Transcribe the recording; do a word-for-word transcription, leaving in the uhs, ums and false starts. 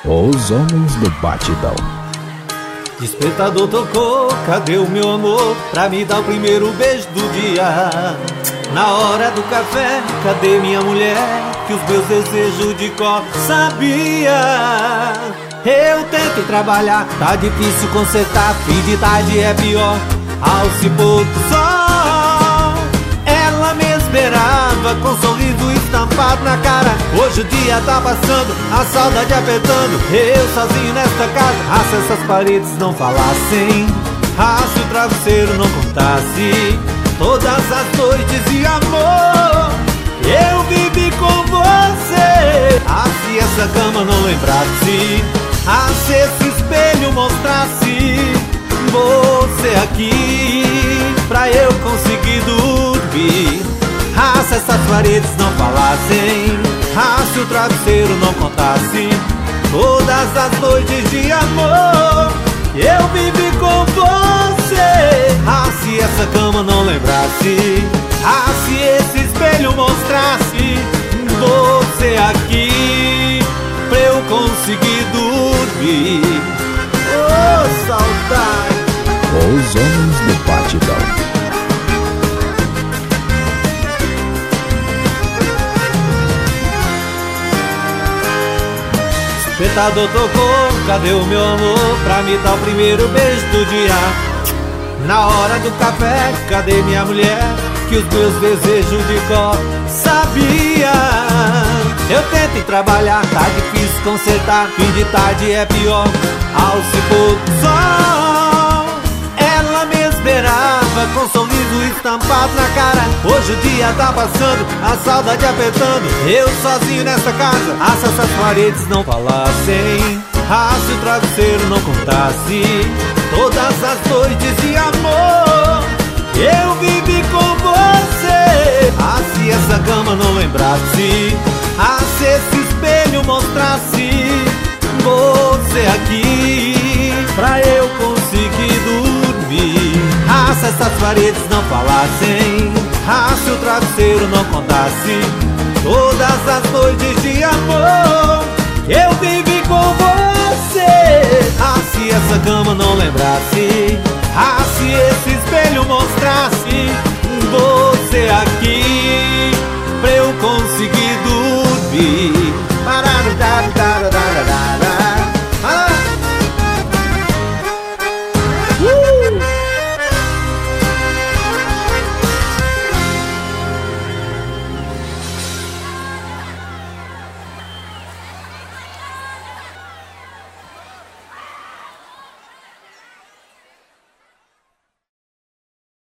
Os homens do batidão. Despertador tocou, cadê o meu amor pra me dar o primeiro beijo do dia? Na hora do café, cadê minha mulher que os meus desejos de cor sabia? Eu tento trabalhar, tá difícil consertar, fim de tarde é pior, ao se pôr do sol. Ela me esperava com um sorriso estampado na cara. Hoje o dia tá passando, a saudade apertando. Eu sozinho nesta casa, ah, se essas paredes não falassem, ah, se o travesseiro não contasse todas as noites de amor eu vivi com você. Ah, se essa cama não lembrasse, ah, se esse espelho mostrasse você aqui pra eu conseguir dormir. Ah, se essas paredes não falassem, ah, se o travesseiro não contasse todas as noites de amor eu vivi com você. Ah, se essa cama não lembrasse, ah, se esse espelho mostrasse você aqui pra eu conseguir dormir. Oh, saudade. Os homens do batidão. Despertador tocou, cadê o meu amor pra me dar o primeiro beijo do dia? Na hora do café, cadê minha mulher que os meus desejos de cor sabia? Eu tento trabalhar, tá difícil consertar, fim de tarde é pior, ao se pôr do sol. Ela me esperava com um sorriso estampado na cara. Hoje o dia tá passando, a saudade apertando. Eu sozinho nessa casa, ah, se essas paredes não falassem, ah, se o travesseiro não contasse todas as noites de amor eu vivi com você. Ah, se essa cama não lembrasse, ah, se esse espelho mostrasse você aqui pra eu conseguir dormir. Ah, se essas paredes não falassem, ah, se o travesseiro não contasse todas as noites de amor eu vivi com você. Ah, se essa cama não lembrasse, ah, se esse espelho mostrasse você aqui pra eu conseguir dormir.